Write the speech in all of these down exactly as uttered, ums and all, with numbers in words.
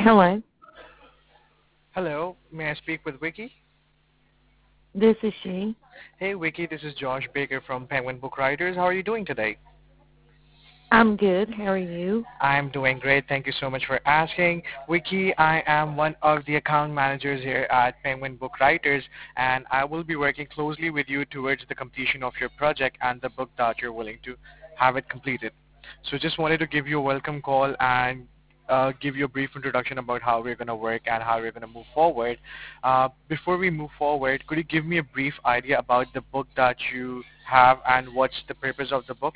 Hello, Hello, may I speak with Vicky? this is she. Hey Vicky, this is Josh Baker from Penguin Book Writers. How are you doing today? I'm good. How are you? I'm doing great. Thank you so much for asking. Vicky, I am one of the account managers here at Penguin Book Writers, and I will be working closely with you towards the completion of your project and the book that you're willing to have it completed. So just wanted to give you a welcome call and uh, give you a brief introduction about how we're going to work and how we're going to move forward. Uh, before we move forward, could you give me a brief idea about the book that you have and what's the purpose of the book?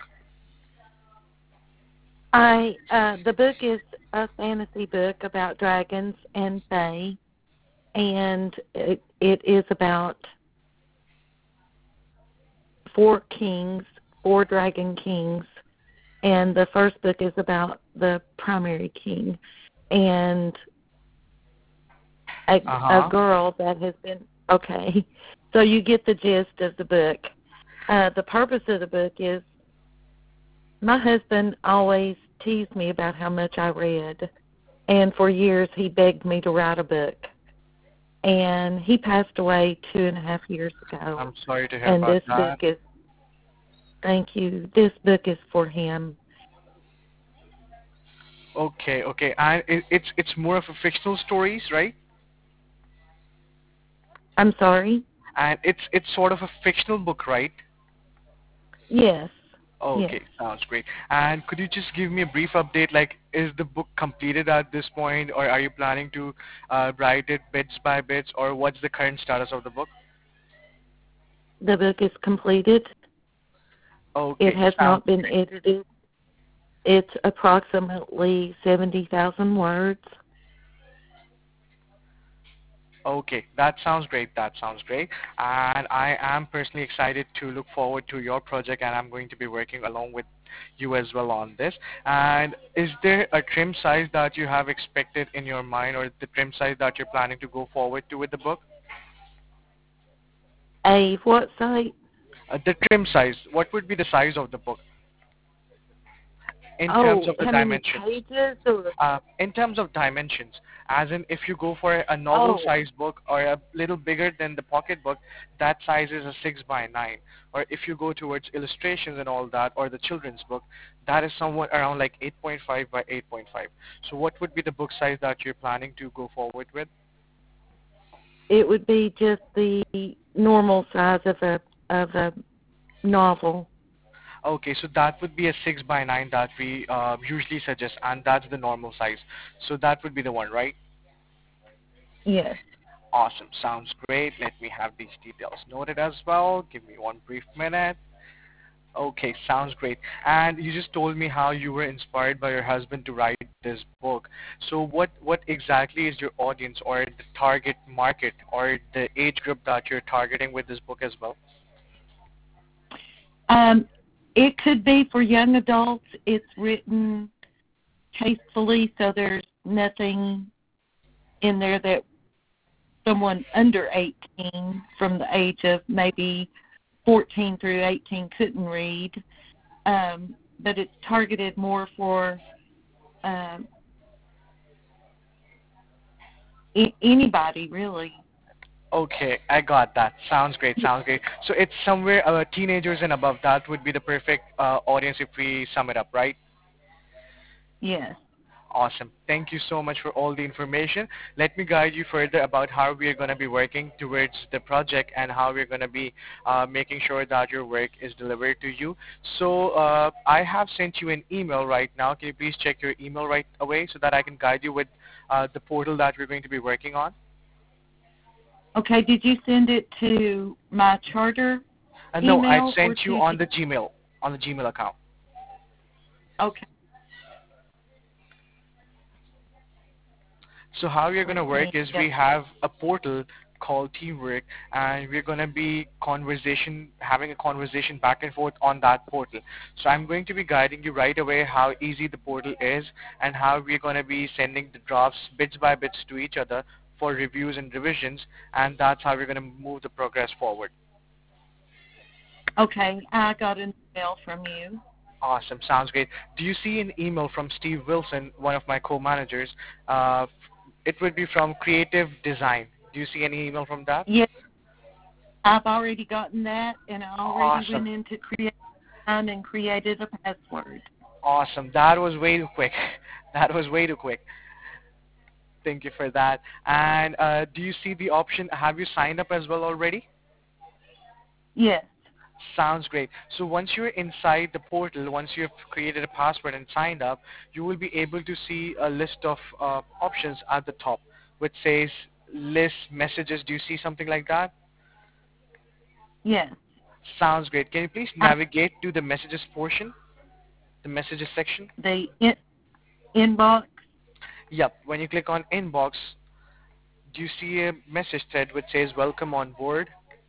I uh the book is a fantasy book about dragons and fae, and it, it is about four kings, four dragon kings, and the first book is about the primary king and a, a Uh-huh. girl that has been okay. So you get the gist of the book. Uh, the purpose of the book is my husband always teased me about how much I read, and for years he begged me to write a book. And he passed away two and a half years ago. I'm sorry to hear And about this book that. is, thank you, this book is for him. Okay, okay. And it, it's it's more of a fictional stories, right? I'm sorry? And it's it's sort of a fictional book, right? Yes, yes. Okay, sounds great. And could you just give me a brief update, like, is the book completed at this point, or are you planning to uh, write it bits by bits, or what's the current status of the book? The book is completed. It Okay, has sounds not been great. edited. It's approximately seventy thousand words. Okay, that sounds great. That sounds great. And I am personally excited to look forward to your project, and I'm going to be working along with you as well on this. And is there a trim size that you have expected in your mind, or the trim size that you're planning to go forward to with the book? A what site? Uh, the trim size, what would be the size of the book in terms Oh, of the how many dimensions? pages or Uh, in terms of dimensions, as in if you go for a novel oh, size book or a little bigger than the pocket book, that size is a six by nine. Or if you go towards illustrations and all that, or the children's book, that is somewhat around like eight point five by eight point five. So what would be the book size that you're planning to go forward with? it would be just the normal size of a of a novel. Okay, so that would be a six by nine that we uh, usually suggest, and that's the normal size. So that would be the one, right? Yes. Awesome. Sounds great. Let me have these details noted as well. Give me one brief minute. Okay, sounds great. And you just told me how you were inspired by your husband to write this book. So what what exactly is your audience or the target market or the age group that you're targeting with this book as well? Um, it could be for young adults. It's written tastefully, so there's nothing in there that someone under eighteen, from the age of maybe fourteen through eighteen, couldn't read. Um, but it's targeted more for um, I- anybody, really. Okay, I got that. Sounds great. Sounds great. So it's somewhere uh, teenagers and above. That would be the perfect uh, audience if we sum it up, right? Yes. Awesome. Thank you so much for all the information. Let me guide you further about how we are going to be working towards the project and how we're going to be uh, making sure that your work is delivered to you. So uh, I have sent you an email right now. Can you please check your email right away so that I can guide you with uh, the portal that we're going to be working on? Okay, did you send it to my charter Uh, no, I email or sent you to on the Gmail, on the Gmail account. okay, So how we're going let to work me is yeah. we have a portal called Teamwork, and we're going to be conversation, having a conversation back and forth on that portal. So I'm going to be guiding you right away how easy the portal is and how we're going to be sending the drafts bits by bits to each other for reviews and revisions, and that's how we're going to move the progress forward. Okay, I got an email from you. Awesome, sounds great. Do you see an email from Steve Wilson, one of my co-managers? Uh, It would be from Creative Design. Do you see any email from that? Yes, I've already gotten that, and I already Awesome. went into create and created a password. Awesome. That was way too quick. That was way too quick. Thank you for that. And uh, do you see the option? Have you signed up as well already? Yes, Sounds great. So once you're inside the portal, once you've created a password and signed up, you will be able to see a list of uh, options at the top, which says list messages. Do you see something like that? yes. Sounds great. Can you please I, navigate to the messages portion, the messages section? the in, inbox. Yep. When you click on inbox, do you see a message thread which says welcome on board?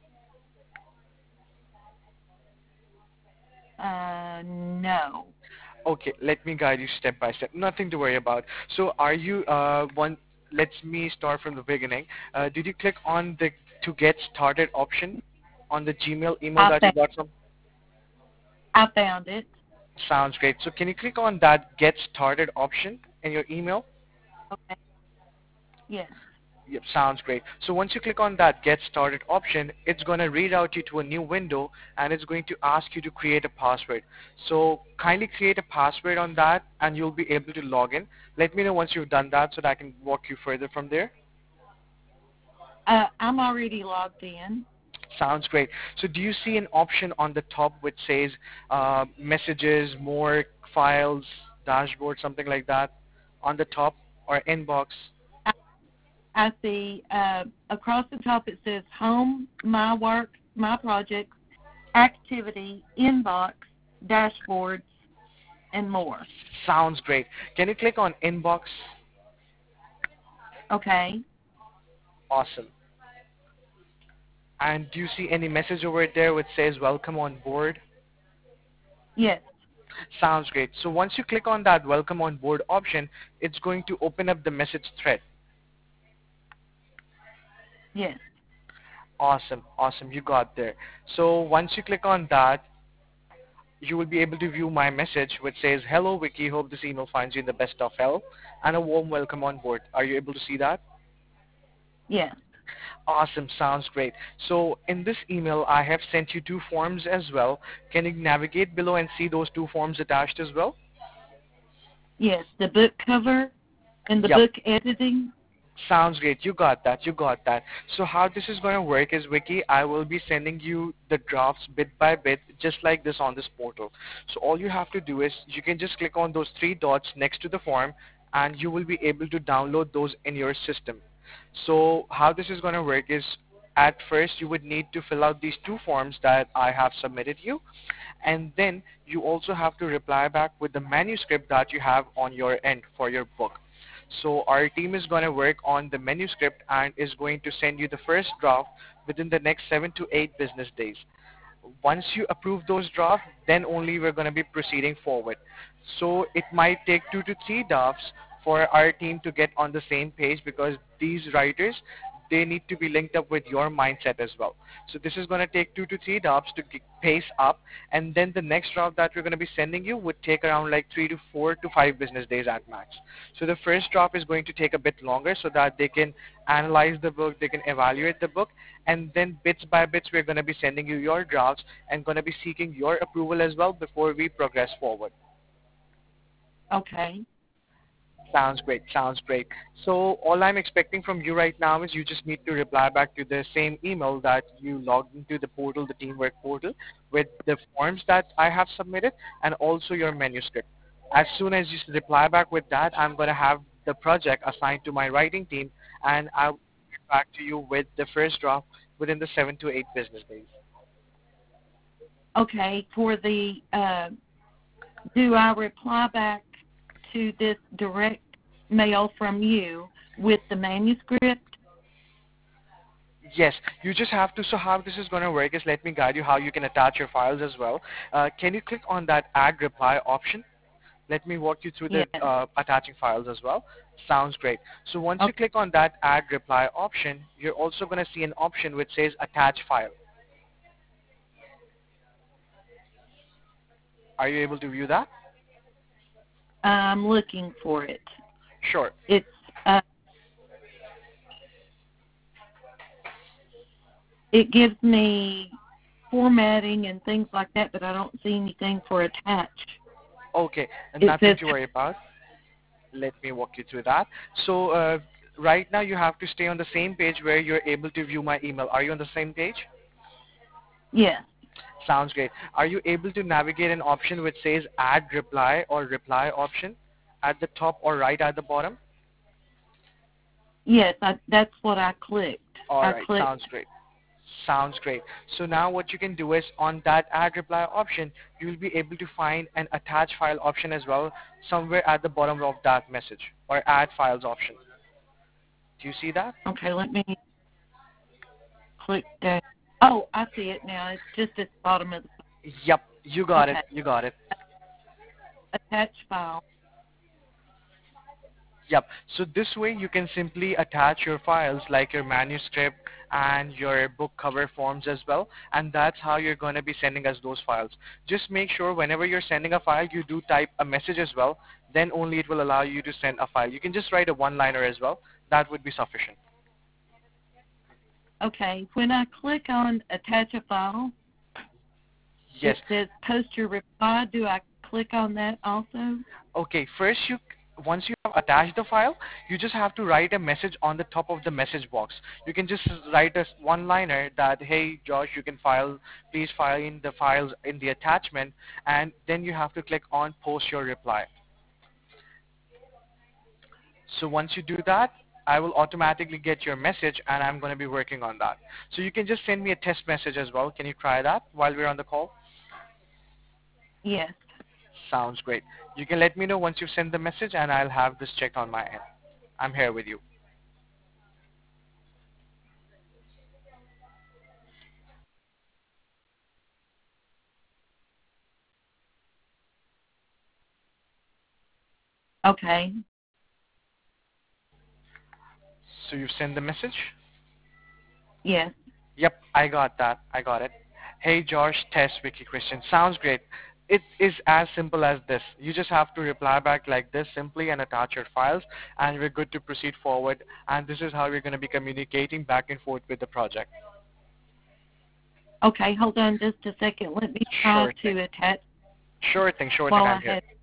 Uh, no. Okay, let me guide you step by step. Nothing to worry about. So are you, uh, one, let me start from the beginning. Uh, did you click on the to get started option on the Gmail email I that you found, got from? I found it. Sounds great. So can you click on that get started option in your email? Okay. Yes. Yep, sounds great. So once you click on that get started option, it's going to read out you to a new window and it's going to ask you to create a password. So kindly create a password on that and you'll be able to log in. Let me know once you've done that so that I can walk you further from there. Uh, I'm already logged in. Sounds great. So do you see an option on the top which says uh, messages, more files, dashboard, something like that on the top or inbox? I, I see uh, across the top it says home, my work, my projects, activity, inbox, dashboards, and more. Sounds great. Can you click on inbox? Okay. Awesome. And do you see any message over there which says welcome on board? Yes. Sounds great. So once you click on that welcome on board option, it's going to open up the message thread. Yes. Awesome, awesome, you got there. So once you click on that, you will be able to view my message which says, hello Vicky, hope this email finds you in the best of health and a warm welcome on board. Are you able to see that? Yes. Awesome, sounds great. So in this email, I have sent you two forms as well. Can you navigate below and see those two forms attached as well? Yes. The book cover and the Yep. book editing. Sounds great. You got that. You got that. So how this is going to work is, Vicky, I will be sending you the drafts bit by bit, just like this on this portal. So all you have to do is you can just click on those three dots next to the form, and you will be able to download those in your system. So how this is going to work is, at first you would need to fill out these two forms that I have submitted you, and then you also have to reply back with the manuscript that you have on your end for your book. So our team is going to work on the manuscript and is going to send you the first draft within the next seven to eight business days. Once you approve those drafts, then only we're going to be proceeding forward. So it might take two to three drafts for our team to get on the same page because these writers, they need to be linked up with your mindset as well. So this is going to take two to three drafts to g- pace up, and then the next draft that we're going to be sending you would take around like three to four to five business days at max. So the first draft is going to take a bit longer so that they can analyze the book, they can evaluate the book, and then bits by bits we're going to be sending you your drafts and going to be seeking your approval as well before we progress forward. Okay. Sounds great. Sounds great. So all I'm expecting from you right now is you just need to reply back to the same email that you logged into the portal, the Teamwork portal, with the forms that I have submitted and also your manuscript. As soon as you s- reply back with that, I'm going to have the project assigned to my writing team, and I'll get back to you with the first draft within the seven to eight business days. Okay. For the, uh, do I reply back to this direct mail from you with the manuscript? Yes, you just have to. So how this is going to work is, let me guide you how you can attach your files as well. Uh, can you click on that add reply option? Let me walk you through the Yes. uh, attaching files as well. Sounds great. So once you Okay. click on that add reply option, you're also going to see an option which says attach file. Are you able to view that? I'm looking for it. Sure. It's uh, it gives me formatting and things like that, but I don't see anything for attach. Okay, and It nothing says, to worry about. Let me walk you through that. So uh, right now you have to stay on the same page where you're able to view my email. Are you on the same page? yes, Sounds great. Are you able to navigate an option which says add reply or reply option at the top or right at the bottom? yes, I, that's what I clicked. All I right, clicked, sounds great. Sounds great. So now what you can do is on that add reply option, you will be able to find an attach file option as well somewhere at the bottom of that message or add files option. Do you see that? okay, let me click that. Oh, I see it now. It's just at the bottom of the, Yep, you got it. okay, You got it. attach file. Yep. So this way you can simply attach your files like your manuscript and your book cover forms as well. And that's how you're going to be sending us those files. Just make sure whenever you're sending a file, you do type a message as well. Then only it will allow you to send a file. You can just write a one-liner as well. That would be sufficient. Okay, when I click on attach a file, Yes. it says post your reply. Do I click on that also? Okay, first you once you have attached the file, you just have to write a message on the top of the message box. You can just write a one liner that, hey Josh, you can file, please file in the files in the attachment, and then you have to click on post your reply. So once you do that, I will automatically get your message and I'm going to be working on that. So you can just send me a test message as well. Can you try that while we're on the call? Yes. Sounds great. You can let me know once you've sent the message and I'll have this checked on my end. I'm here with you. Okay. So you've sent the message? Yes. Yep, I got that. I got it. Hey Josh, test Vicky Christian. Sounds great. It is as simple as this. You just have to reply back like this simply and attach your files and we're good to proceed forward. And this is how we're going to be communicating back and forth with the project. Okay, hold on just a second. Let me try Sure thing. to attach Sure thing, sure thing, while I I'm here. have.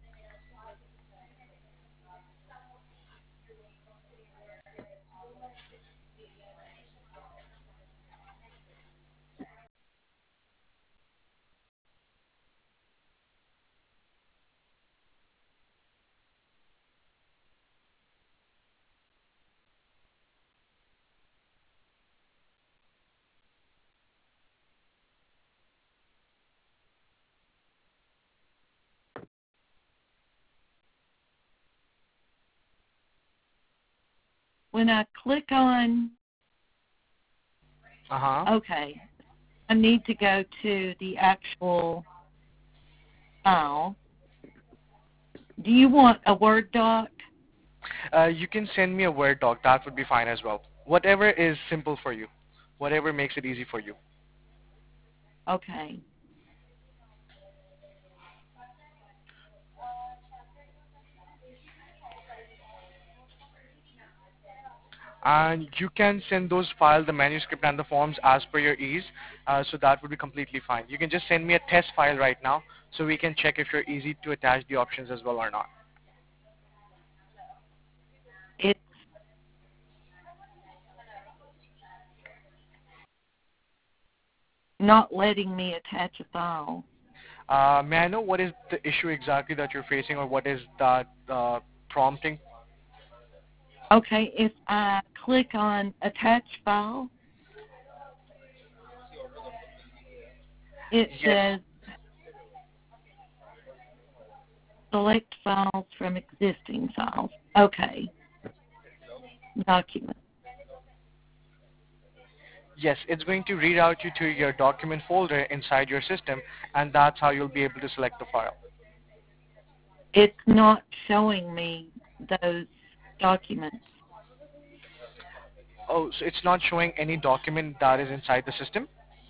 When I click on, Uh-huh. okay, I need to go to the actual file. Do you want a Word doc? Uh, you can send me a Word doc. That would be fine as well. Whatever is simple for you. Whatever makes it easy for you. Okay. And you can send those files, the manuscript and the forms as per your ease. Uh, so that would be completely fine. You can just send me a test file right now so we can check if you're easy to attach the options as well or not. It's not letting me attach a file. Uh, may I know what is the issue exactly that you're facing or what is that uh, prompting? Okay, if I click on attach file, it Yes. says select files from existing files. Okay. Document. Yes, it's going to read out you to your document folder inside your system, and that's how you'll be able to select the file. It's not showing me those documents. Oh, so it's not showing any document that is inside the system?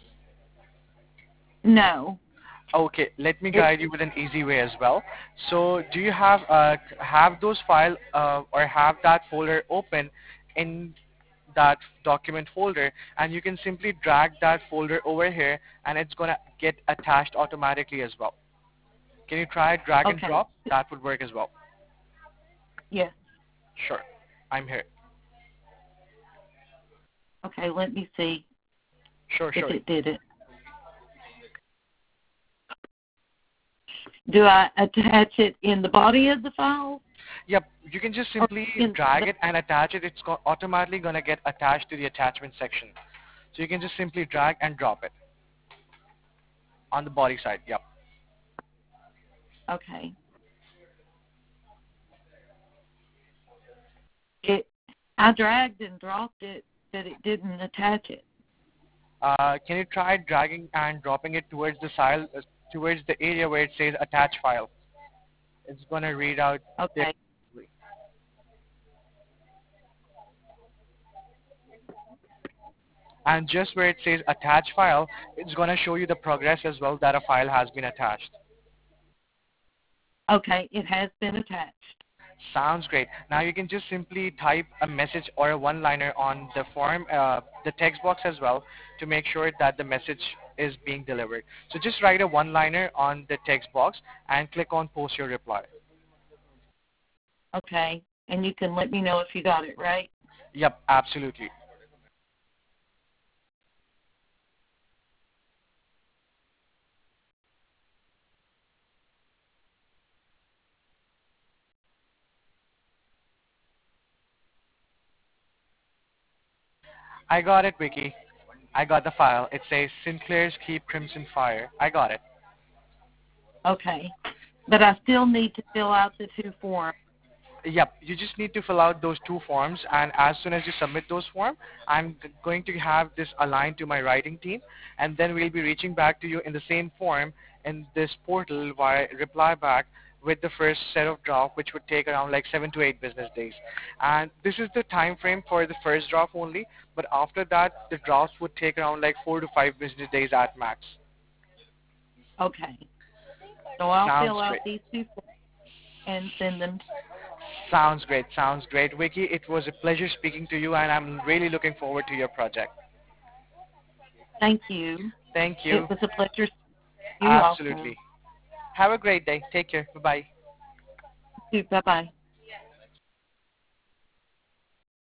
No. Okay, let me It guide you with an easy way as well. So do you have uh, have those file uh, or have that folder open in that document folder, and you can simply drag that folder over here, and it's going to get attached automatically as well. Can you try drag and Okay. drop? That would work as well. Yes. Sure. I'm here. Okay, let me see Sure, if sure. it did it. Do I attach it in the body of the file? Yep, you can just simply in drag the- it and attach it. It's go- automatically going to get attached to the attachment section. So you can just simply drag and drop it on the body side. Yep. Okay. It. I dragged and dropped it, but it didn't attach it. Uh, can you try dragging and dropping it towards the file, uh, towards the area where it says attach file? It's going to read out there. Okay. And just where it says attach file, it's going to show you the progress as well that a file has been attached. Okay, it has been attached. Sounds great. Now you can just simply type a message or a one-liner on the form, uh, the text box as well, to make sure that the message is being delivered. So just write a one-liner on the text box and click on post your reply. Okay, and you can let me know if you got it, right? Yep, absolutely. I got it, Vicky. I got the file. It says Sinclair's Keep Crimson Fire. I got it. Okay, but I still need to fill out the two forms. Yep, you just need to fill out those two forms, and as soon as you submit those forms, I'm g- going to have this aligned to my writing team, and then we'll be reaching back to you in the same form in this portal via reply back with the first set of draft, which would take around like seven to eight business days. And this is the time frame for the first draft only, but after that, the drafts would take around like four to five business days at max. Okay, so I'll Sounds fill out great. these two forms and send them. Sounds great. Sounds great. Vicky, it was a pleasure speaking to you, and I'm really looking forward to your project. Thank you. Thank you. It was a pleasure. You're Absolutely. welcome. Have a great day. Take care. Bye-bye. Bye bye.